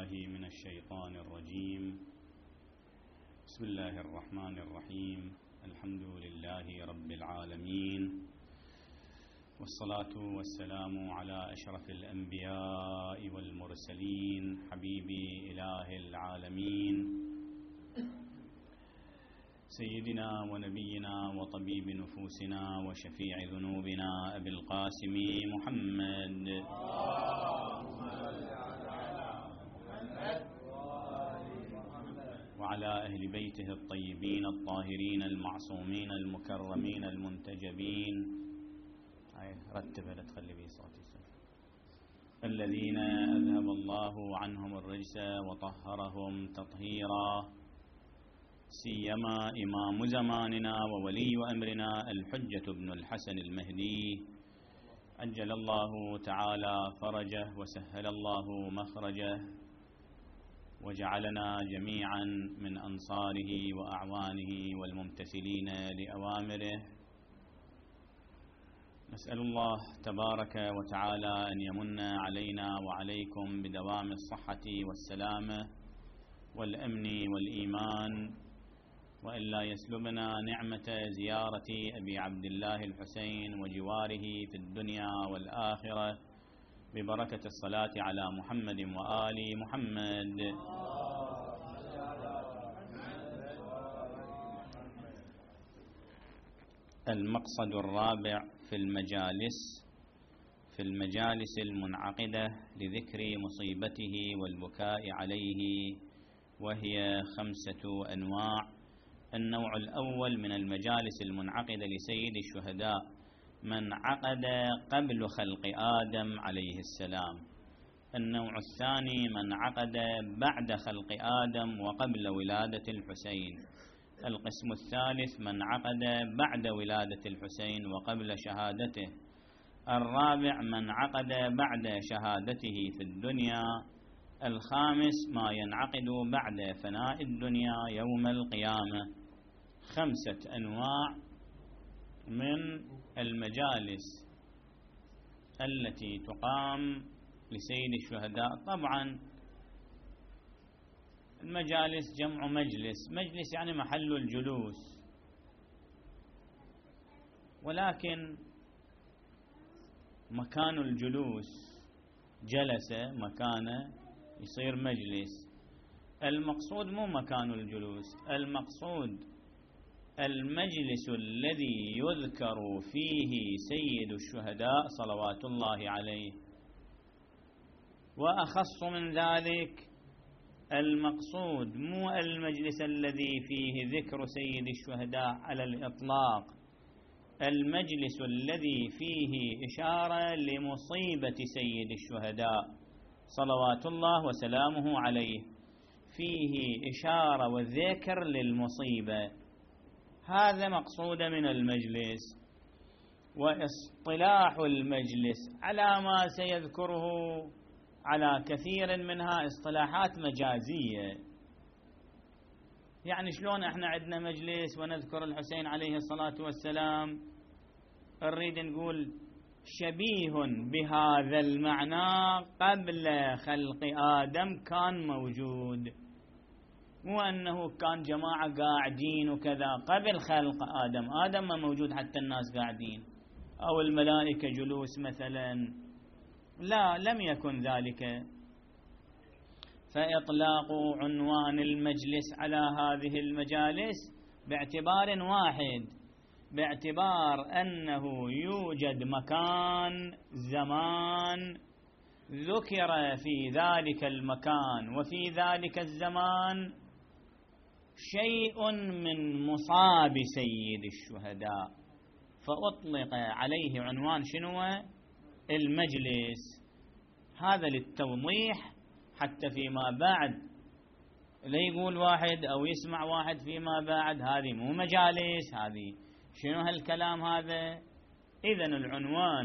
بالله من الشيطان الرجيم. بسم الله الرحمن الرحيم. الحمد لله رب العالمين، والصلاة والسلام على أشرف الأنبياء والمرسلين، حبيب إله العالمين، سيدنا ونبينا وطبيب نفوسنا وشفيع ذنوبنا أبي القاسم محمد وعلى أهل بيته الطيبين الطاهرين المعصومين المكرمين المنتجبين، رتبها لا تخلي بي صوتي الذين أذهب الله عنهم الرجس وطهرهم تطهيرا، سيما إمام زماننا وولي أمرنا الحجة بن الحسن المهدي، عجل الله تعالى فرجه وسهل الله مخرجه، وجعلنا جميعا من أنصاره وأعوانه والممتثلين لأوامره. نسأل الله تبارك وتعالى أن يمن علينا وعليكم بدوام الصحة والسلامة والأمن والإيمان، وأن لا يسلبنا نعمة زيارة أبي عبد الله الحسين وجواره في الدنيا والآخرة، ببركة الصلاة على محمد وآل محمد. المقصد الرابع في المجالس المنعقدة لذكر مصيبته والبكاء عليه، وهي 5 أنواع. النوع الأول من المجالس المنعقدة لسيد الشهداء من عقد قبل خلق آدم عليه السلام. النوع الثاني من عقد بعد خلق آدم وقبل ولادة الحسين. القسم الثالث من عقد بعد ولادة الحسين وقبل شهادته. الرابع من عقد بعد شهادته في الدنيا. الخامس ما ينعقد بعد فناء الدنيا يوم القيامة. 5 أنواع من المجالس التي تقام لسيد الشهداء. طبعا المجالس جمع مجلس يعني محل الجلوس، ولكن مكان الجلوس جلس مكانه يصير مجلس. المقصود مو مكان الجلوس، المقصود المجلس الذي يذكر فيه سيد الشهداء صلوات الله عليه. وأخص من ذلك المقصود مو المجلس الذي فيه ذكر سيد الشهداء على الإطلاق، المجلس الذي فيه إشارة لمصيبة سيد الشهداء صلوات الله وسلامه عليه، فيه إشارة وذكر للمصيبة، هذا مقصود من المجلس. واصطلاح المجلس على ما سيذكره على كثير منها اصطلاحات مجازية. يعني شلون احنا عندنا مجلس ونذكر الحسين عليه الصلاة والسلام، نريد نقول شبيه بهذا المعنى قبل خلق آدم كان موجود، مو أنه كان جماعة قاعدين وكذا قبل خلق آدم ما موجود حتى الناس قاعدين أو الملائكة جلوس مثلا، لا لم يكن ذلك. فإطلاق عنوان المجلس على هذه المجالس باعتبار واحد، باعتبار أنه يوجد مكان زمان ذكر في ذلك المكان وفي ذلك الزمان شيء من مصاب سيد الشهداء، فأطلق عليه عنوان شنو؟ المجلس. هذا للتوضيح حتى فيما بعد لا يقول واحد أو يسمع واحد فيما بعد هذه مو مجالس، هذه شنو هالكلام هذا. إذن العنوان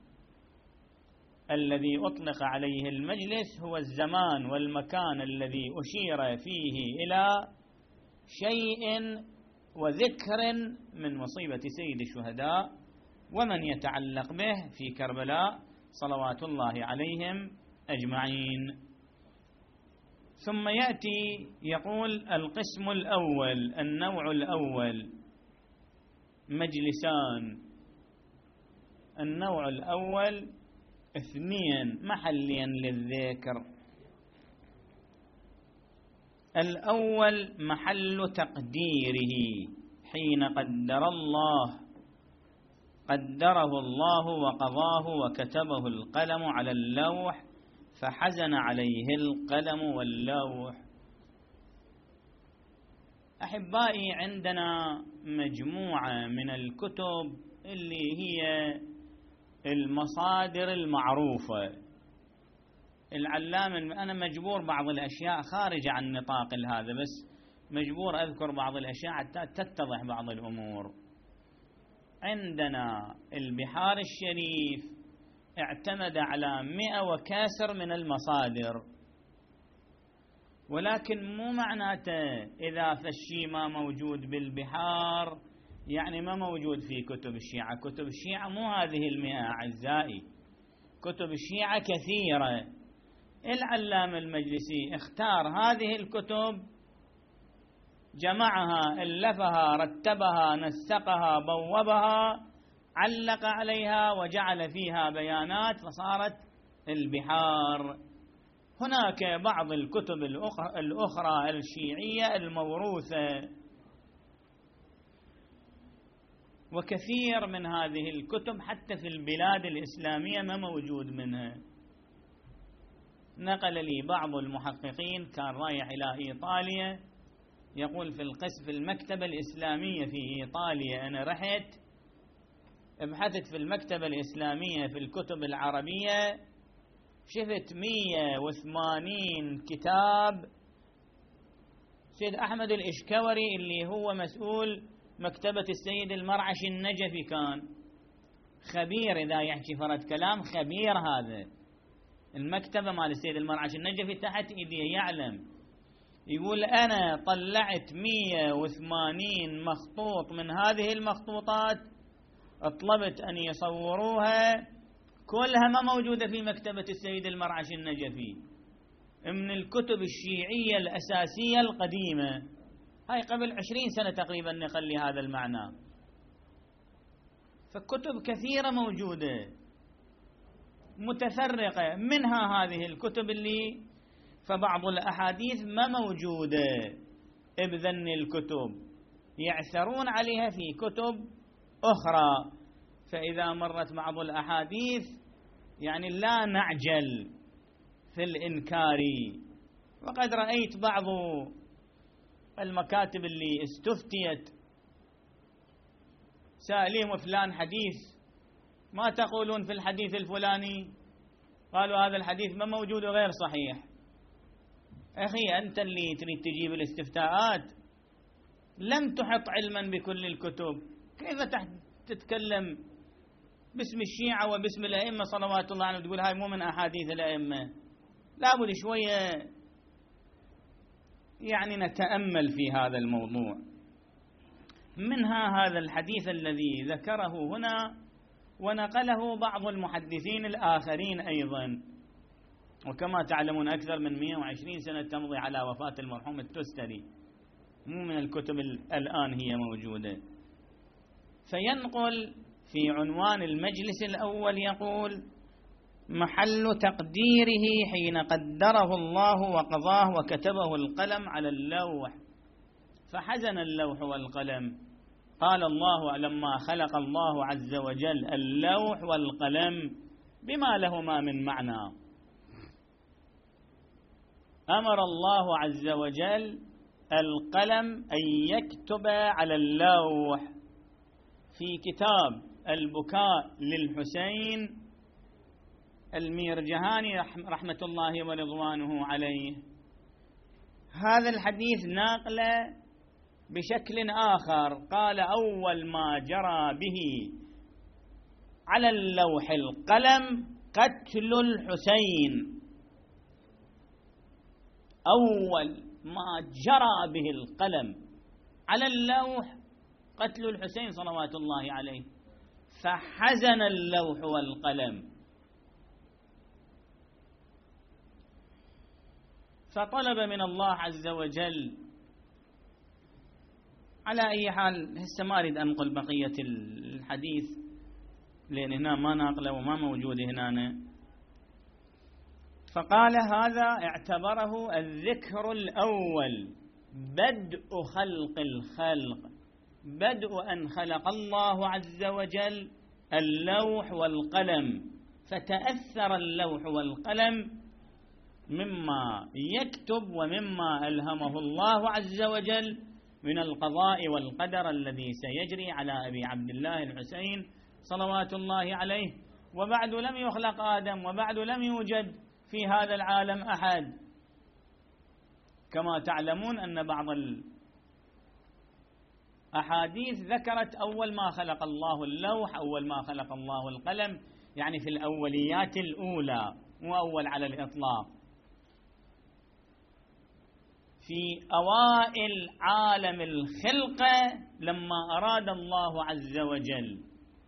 الذي أطلق عليه المجلس هو الزمان والمكان الذي أشير فيه إلى شيء وذكر من مصيبة سيد الشهداء ومن يتعلق به في كربلاء صلوات الله عليهم أجمعين. ثم يأتي يقول القسم الأول، النوع الأول مجلسان. النوع الأول 2 محليا للذكر. الأول محل تقديره حين قدره الله وقضاه وكتبه القلم على اللوح فحزن عليه القلم واللوح. أحبائي، عندنا مجموعة من الكتب اللي هي المصادر المعروفة. العلامة، أنا مجبور بعض الأشياء خارجة عن نطاق هذا، بس مجبور أذكر بعض الأشياء حتى تتضح بعض الأمور. عندنا البحار الشريف اعتمد على 100 وكاسر من المصادر، ولكن مو معناته إذا فالشي ما موجود بالبحار يعني ما موجود في كتب الشيعة. كتب الشيعة مو هذه 100 أعزائي، كتب الشيعة كثيرة. العلامة المجلسي اختار هذه الكتب، جمعها، ألفها، رتبها، نسقها، بوبها، علق عليها وجعل فيها بيانات فصارت البحار. هناك بعض الكتب الأخرى الشيعية الموروثة، وكثير من هذه الكتب حتى في البلاد الإسلامية ما موجود منها. نقل لي بعض المحققين كان رايح إلى إيطاليا، يقول في المكتبة الإسلامية في إيطاليا، أنا رحت ابحثت في المكتبة الإسلامية في الكتب العربية، شفت 180 كتاب. سيد أحمد الإشكوري اللي هو مسؤول مكتبة السيد المرعشي النجفي كان خبير، إذا يحكي فرد كلام خبير. هذا المكتبة مال السيد المرعشي النجفي تحت إيديه يعلم. يقول أنا طلعت 180 مخطوط من هذه المخطوطات، طلبت أن يصوروها، كلها ما موجودة في مكتبة السيد المرعشي النجفي، من الكتب الشيعية الأساسية القديمة. هاي قبل 20 سنة تقريبا نقل لي هذا المعنى. فكتب كثيرة موجودة متفرقة، منها هذه الكتب اللي فبعض الأحاديث ما موجودة بذن الكتب، يعثرون عليها في كتب أخرى. فإذا مرت بعض الأحاديث يعني لا نعجل في الإنكار. وقد رأيت بعض المكاتب اللي استفتيت سأليهم فلان حديث ما تقولون في الحديث الفلاني؟ قالوا هذا الحديث ما موجود وغير صحيح. أخي أنت اللي تريد تجيب الاستفتاءات، لم تحط علما بكل الكتب، كيف تتكلم باسم الشيعة وباسم الأئمة صلوات الله عنهم تقول هاي مو من أحاديث الأئمة؟ لابد شوية يعني نتأمل في هذا الموضوع. منها هذا الحديث الذي ذكره هنا ونقله بعض المحدثين الآخرين أيضا، وكما تعلمون أكثر من 120 سنة تمضي على وفاة المرحوم التستري، مو من الكتب الآن هي موجودة. فينقل في عنوان المجلس الأول يقول محل تقديره حين قدره الله وقضاه وكتبه القلم على اللوح فحزن اللوح والقلم. قال الله لما خلق الله عز وجل اللوح والقلم بما لهما من معنى، أمر الله عز وجل القلم أن يكتب على اللوح. في كتاب البكاء للحسين الميرجهاني رحمة الله ورضوانه عليه هذا الحديث ناقله بشكل آخر. قال أول ما جرى به على اللوح القلم قتل الحسين، أول ما جرى به القلم على اللوح قتل الحسين صلوات الله عليه، فحزن اللوح والقلم. فطلب من الله عز وجل. على أي حال هسه ما أريد أنقل بقية الحديث لأن هنا ما ناقله وما موجود هنا. فقال هذا اعتبره الذكر الأول، بدء خلق الخلق، بدء أن خلق الله عز وجل اللوح والقلم، فتأثر اللوح والقلم مما يكتب ومما ألهمه الله عز وجل من القضاء والقدر الذي سيجري على أبي عبد الله الحسين صلوات الله عليه. وبعد لم يخلق آدم، وبعد لم يوجد في هذا العالم أحد. كما تعلمون أن بعض الأحاديث ذكرت أول ما خلق الله اللوح، أول ما خلق الله القلم، يعني في الأوليات الأولى، مو أول على الإطلاق. في أوائل عالم الخلقة لما أراد الله عز وجل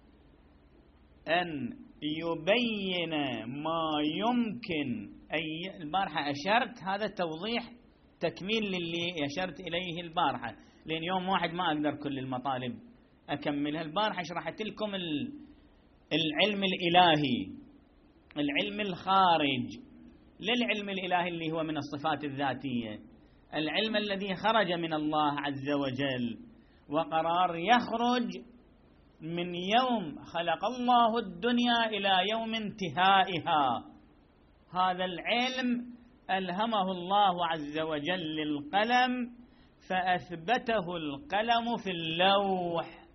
أن يبين ما يمكن البارحة أشرت، هذا توضيح تكميل للي أشرت إليه البارحة، لأن يوم واحد ما أقدر كل المطالب أكملها. البارحة شرحت لكم العلم الإلهي، العلم الخارج للعلم الإلهي اللي هو من الصفات الذاتية، العلم الذي خرج من الله عز وجل وقرار يخرج من يوم خلق الله الدنيا إلى يوم انتهائها. هذا العلم ألهمه الله عز وجل للقلم، فأثبته القلم في اللوح.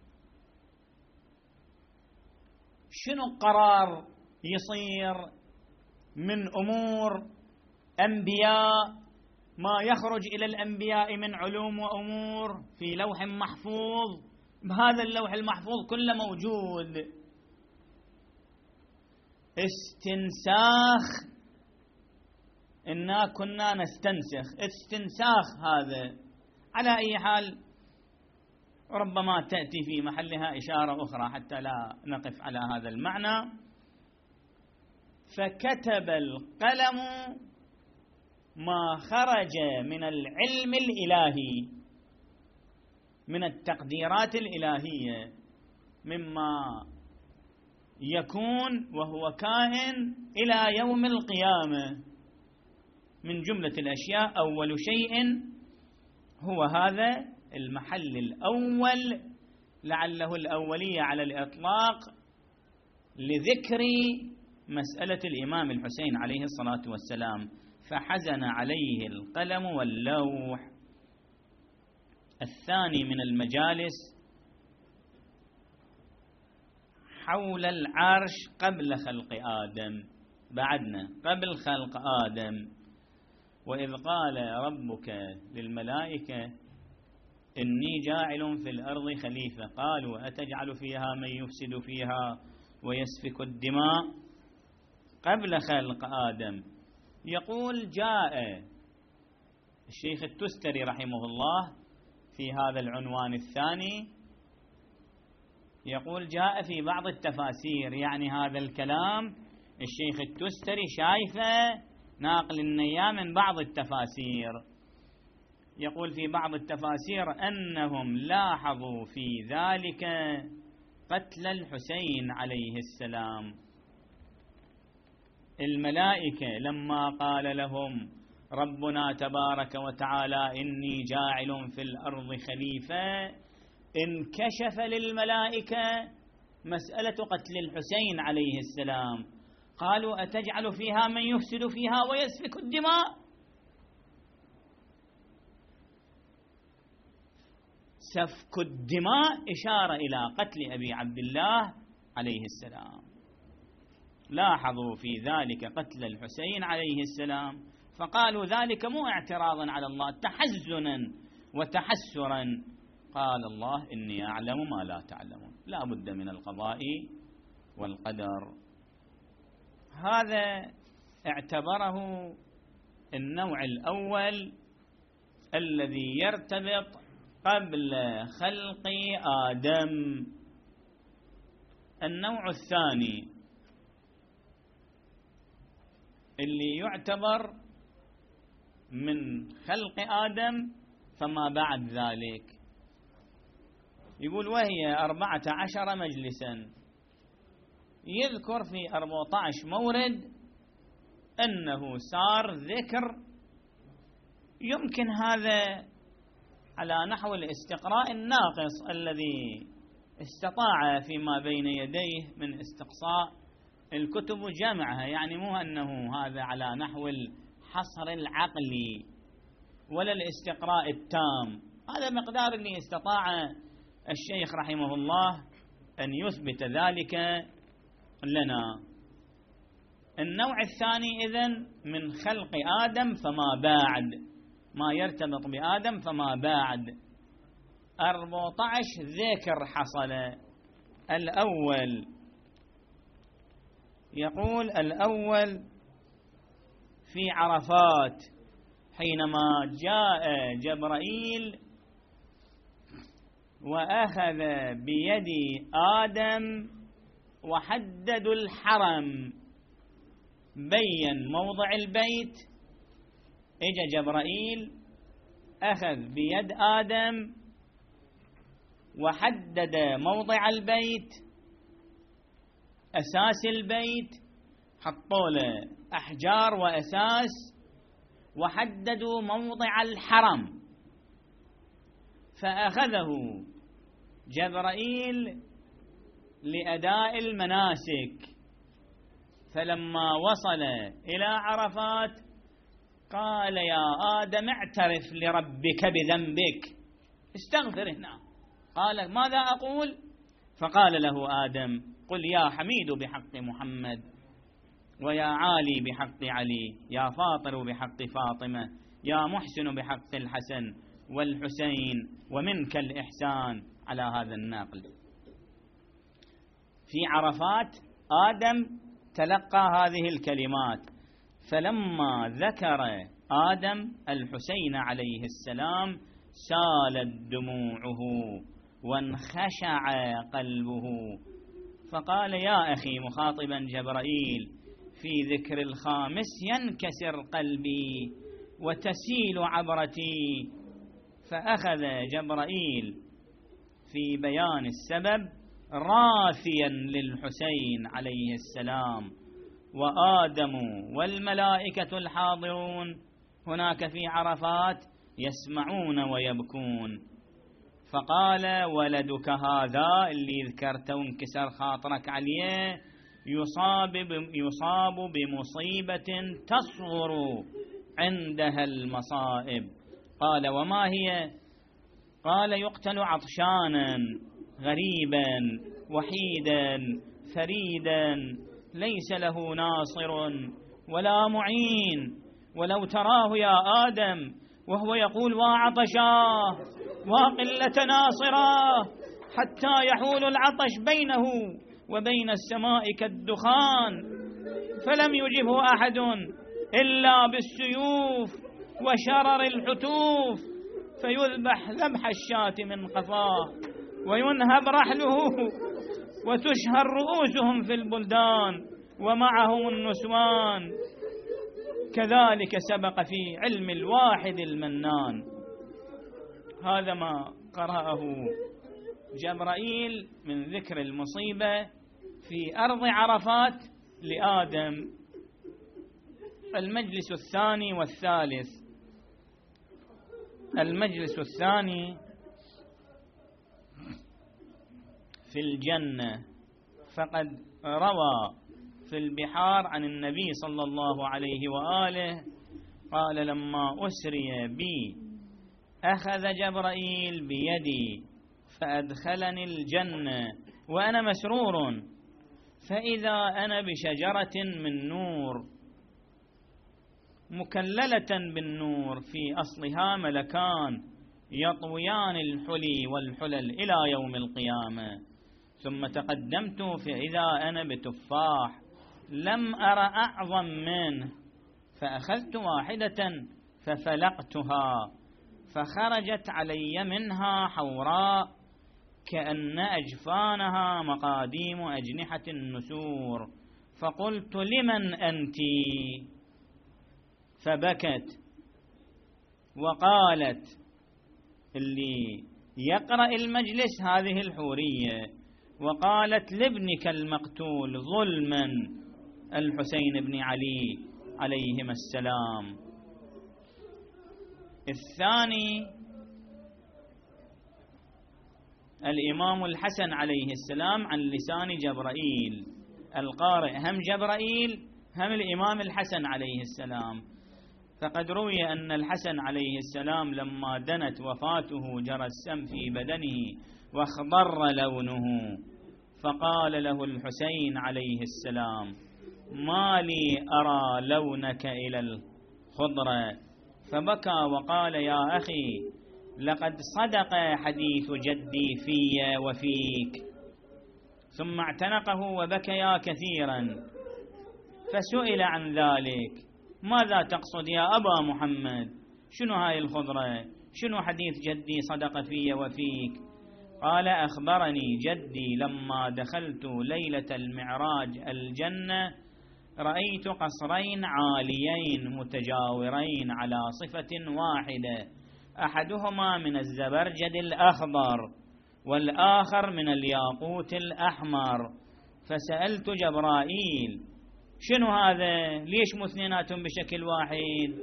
شنو قرار يصير من أمور أنبياء، ما يخرج إلى الأنبياء من علوم وأمور في لوح محفوظ، بهذا اللوح المحفوظ كله موجود. استنساخ، إنا كنا نستنسخ، استنساخ هذا. على أي حال ربما تأتي في محلها إشارة أخرى حتى لا نقف على هذا المعنى. فكتب القلم ما خرج من العلم الإلهي، من التقديرات الإلهية، مما يكون وهو كائن إلى يوم القيامة من جملة الأشياء. أول شيء هو هذا المحل الأول، لعله الأولية على الإطلاق لذكر مسألة الإمام الحسين عليه الصلاة والسلام، فحزن عليه القلم واللوح. الثاني من المجالس حول العرش قبل خلق آدم، بعدنا قبل خلق آدم. وإذ قال ربك للملائكة إني جاعل في الأرض خليفة قالوا أتجعل فيها من يفسد فيها ويسفك الدماء، قبل خلق آدم. يقول جاء الشيخ التستري رحمه الله في هذا العنوان الثاني، يقول جاء في بعض التفاسير، يعني هذا الكلام الشيخ التستري شايفه ناقل النيا من بعض التفاسير. يقول في بعض التفاسير أنهم لاحظوا في ذلك قتل الحسين عليه السلام. الملائكة لما قال لهم ربنا تبارك وتعالى إني جاعل في الأرض خليفة، انكشف للملائكة مسألة قتل الحسين عليه السلام. قالوا أتجعل فيها من يفسد فيها ويسفك الدماء. سفك الدماء إشارة إلى قتل أبي عبد الله عليه السلام. لاحظوا في ذلك قتل الحسين عليه السلام، فقالوا ذلك مو اعتراضا على الله، تحزنا وتحسرا. قال الله إني أعلم ما لا تعلمون، لا بد من القضاء والقدر. هذا اعتبره النوع الأول الذي يرتبط قبل خلق آدم. النوع الثاني اللي يعتبر من خلق آدم فما بعد ذلك. يقول وهي 14 مجلسا، يذكر في 14 مورد أنه صار ذكر، يمكن هذا على نحو الاستقراء الناقص الذي استطاع فيما بين يديه من استقصاء الكتب وجمعها، يعني مو أنه هذا على نحو الحصر العقلي ولا الاستقراء التام، هذا مقدار اللي استطاع الشيخ رحمه الله أن يثبت ذلك لنا. النوع الثاني إذن من خلق آدم فما بعد، ما يرتبط بآدم فما بعد. 14 ذكر حصل. الأول يقول الأول في عرفات، حينما جاء جبرائيل وأخذ بيد آدم وحددوا الحرم، بين موضع البيت. اجى جبرائيل أخذ بيد آدم وحدد موضع البيت، أساس البيت، حطوا له أحجار وأساس، وحددوا موضع الحرم. فأخذه جبرائيل لأداء المناسك، فلما وصل إلى عرفات قال يا آدم اعترف لربك بذنبك، استغفر هنا. قال ماذا أقول؟ فقال له آدم قل يا حميد بحق محمد، ويا عالي بحق علي، يا فاطر بحق فاطمة، يا محسن بحق الحسن والحسين، ومنك الإحسان، على هذا النقل. في عرفات آدم تلقى هذه الكلمات، فلما ذكر آدم الحسين عليه السلام سالت دموعه وانخشع قلبه، فقال يا أخي مخاطبا جبرائيل في ذكر الخامس ينكسر قلبي وتسيل عبرتي. فأخذ جبرائيل في بيان السبب راثيا للحسين عليه السلام، وآدم والملائكة الحاضرون هناك في عرفات يسمعون ويبكون. فقال ولدك هذا اللي ذكرته وانكسر خاطرك عليه يصاب بمصيبة تصغر عندها المصائب. قال وما هي؟ قال يقتل عطشانا غريبا وحيدا فريدا ليس له ناصر ولا معين، ولو تراه يا آدم وهو يقول وعطشاه وقلة ناصراه، حتى يحول العطش بينه وبين السماء كالدخان، فلم يجبه أحد إلا بالسيوف وشرر الحتوف، فيذبح ذبح الشاة من قفاه وينهب رحله وتشهر رؤوسهم في البلدان ومعهم النسوان. كذلك سبق في علم الواحد المنان. هذا ما قرأه جبرائيل من ذكر المصيبة في أرض عرفات لآدم. المجلس الثاني والثالث. المجلس الثاني في الجنة، فقد روى في البحار عن النبي صلى الله عليه وآله قال لما أسري بي أخذ جبرائيل بيدي فأدخلني الجنة وأنا مسرور، فإذا أنا بشجرة من نور مكللة بالنور، في أصلها ملكان يطويان الحلي والحلل إلى يوم القيامة. ثم تقدمت فإذا أنا بتفاح لم أر أعظم منه، فأخذت واحدة ففلقتها فخرجت علي منها حوراء كأن أجفانها مقاديم أجنحة النسور، فقلت لمن أنت؟ فبكت وقالت اللي يقرأ المجلس هذه الحورية، وقالت لابنك المقتول ظلما الحسين بن علي عليهما السلام. الثاني الإمام الحسن عليه السلام عن لسان جبرائيل، القارئ هم جبرائيل هم الإمام الحسن عليه السلام. فقد روي أن الحسن عليه السلام لما دنت وفاته جرى السم في بدنه واخضر لونه، فقال له الحسين عليه السلام: ما لي أرى لونك إلى الخضرة؟ فبكى وقال: يا أخي، لقد صدق حديث جدي في وفيك. ثم اعتنقه وبكيا كثيرا، فسئل عن ذلك: ماذا تقصد يا أبا محمد؟ شنو هاي الخضرة؟ شنو حديث جدي صدق في وفيك؟ قال: أخبرني جدي لما دخلت ليلة المعراج الجنة رأيت قصرين عاليين متجاورين على صفة واحدة، أحدهما من الزبرجد الأخضر والآخر من الياقوت الأحمر. فسألت جبرائيل: شنو هذا؟ ليش مثنيناتهم بشكل واحد؟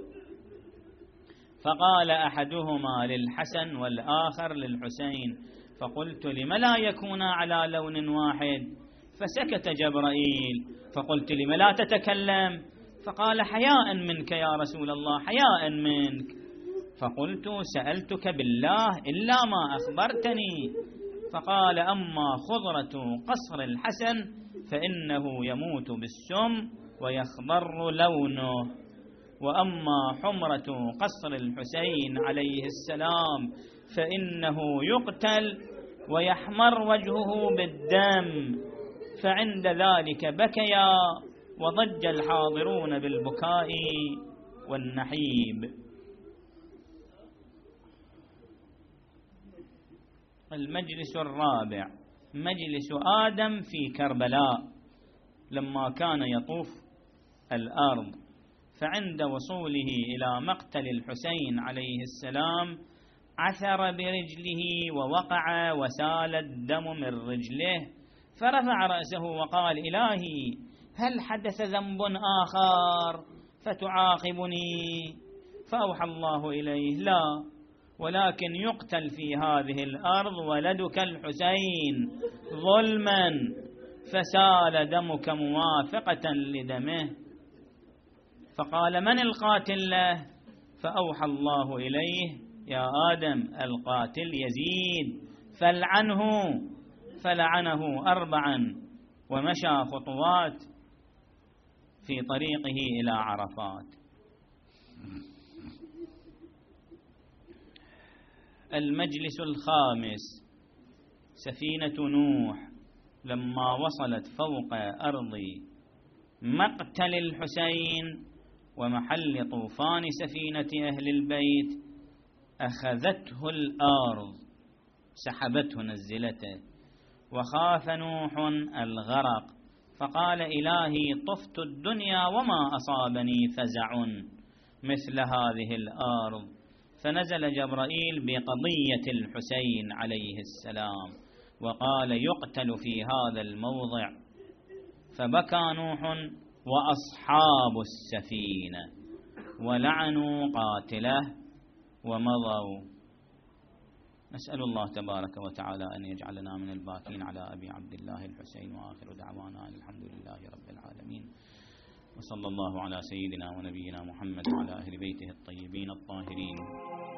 فقال: أحدهما للحسن والآخر للحسين. فقلت: لم لا يكونا على لون واحد؟ فسكت جبرائيل. فقلت: لم لا تتكلم؟ فقال: حياء منك يا رسول الله، حياء منك. فقلت: سألتك بالله إلا ما أخبرتني. فقال: أما خضرة قصر الحسن فإنه يموت بالسم ويخضر لونه، وأما حمرة قصر الحسين عليه السلام فإنه يقتل ويحمر وجهه بالدم. فعند ذلك بكيا وضج الحاضرون بالبكاء والنحيب. المجلس الرابع مجلس آدم في كربلاء لما كان يطوف الأرض، فعند وصوله إلى مقتل الحسين عليه السلام عثر برجله ووقع وسال الدم من رجله، فرفع رأسه وقال: إلهي، هل حدث ذنب آخر فتعاقبني؟ فأوحى الله إليه: لا، ولكن يقتل في هذه الأرض ولدك الحسين ظلما، فسال دمك موافقة لدمه. فقال: من القاتل له؟ فأوحى الله إليه: يا آدم، القاتل يزيد فلعنه. فلعنه 4 ومشى خطوات في طريقه إلى عرفات. المجلس الخامس سفينة نوح لما وصلت فوق أرض مقتل الحسين ومحل طوفان سفينة أهل البيت أخذته الأرض، سحبته نزلته، وخاف نوح الغرق، فقال: إلهي، طفت الدنيا وما أصابني فزع مثل هذه الأرض. فنزل جبرائيل بقضية الحسين عليه السلام وقال: يقتل في هذا الموضع. فبكى نوح وأصحاب السفينة ولعنوا قاتله ومضوا. نسأل الله تبارك وتعالى أن يجعلنا من الباكين على أبي عبد الله الحسين، وآخر دعوانا الحمد لله رب العالمين، وصلى الله على سيدنا ونبينا محمد وعلى أهل بيته الطيبين الطاهرين.